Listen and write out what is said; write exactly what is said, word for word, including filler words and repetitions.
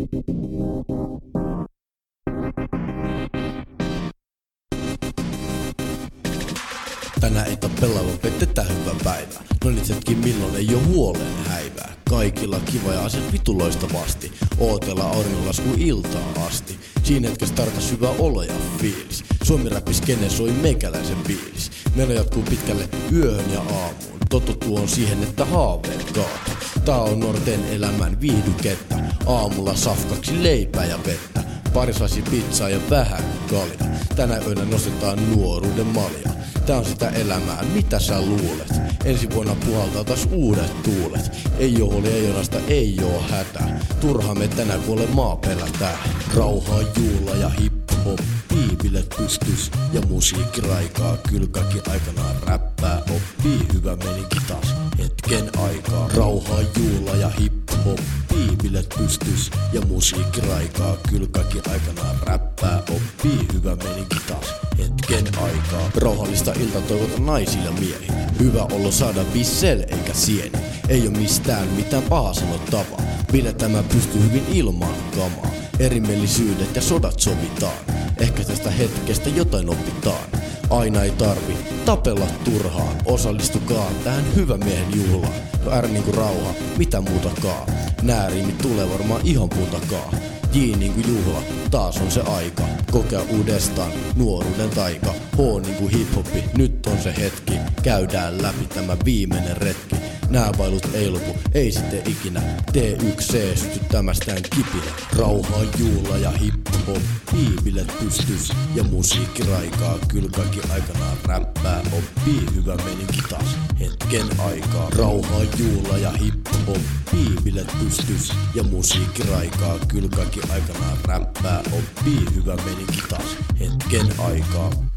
Tänään ei tapella, vaan petetään hyvä päivä. No itsetkin milloin ei oo huoleen häivää. Kaikilla kiva ja asiat vituloistavasti. Ootellaan auringonlasku iltaan asti. Siinä hetkessä tarkas hyvä olo ja fiilis. Suomi-räppiskene soi meikäläisen biilis. Meno jatkuu pitkälle yöhön ja aamuun. Totuttu on siihen, että haaveet kaatuu. Tää on nuorten elämän viihdykettä. Aamulla safkaksi leipää ja vettä. Pari saisi pizzaa ja vähän kaljaa. Tänä yönä nostetaan nuoruuden malja. Tää on sitä elämää, mitä sä luulet? Ensi vuonna puhaltaa taas uudet tuulet. Ei oo huoli, ei onasta, ei oo hätää. Turha me tänään kuole maa pelätään. Rauhaa, juula ja hip-hop. Biibilet pystys ja musiikki raikaa. Kyl kaikki aikanaan räppää oppii. Hyvä menikin taas hetken aikaa. Rauhaa, juula ja hip-hop. Biibilet pystys ja musiikki raikaa. Kyl kaikki aikanaan räppää oppii. Hyvä menikin taas hetken aikaa. Rauhallista iltaa toivotan naisille miehiin. Hyvä olo saada bissel eikä sieni. Ei oo mistään mitään pahaa sanottavaa. Pidetään mä pysty hyvin ilman kamaa. Erimielisyydet ja sodat sovitaan. Ehkä tästä hetkestä jotain opitaan. Aina ei tarvi tapella turhaan. Osallistukaa tähän hyvä miehen juhlaan. No R niinku rauha, mitä muutakaan. Nää riimit tulee varmaan ihan puun takaa. J niinku juhla, taas on se aika. Kokea uudestaan nuoruuden taika. H niinku hiphoppi, nyt on se hetki. Käydään läpi tämä viimeinen retki. Nää vailut ei lopu, ei sitten ikinä. T yksi C sytyttämästään kipinä. Rauhaa, juula ja hip-hop. Biibilet pystys ja musiikki raikaa. Kyl kaikki aikanaan räppää oppii. Hyvä menikin taas hetken aikaa. Rauhaa, juula ja hip-hop. Biibilet pystys ja musiikki raikaa. Kyl kaikki aikanaan räppää oppii. Hyvä menikin taas hetken aikaa.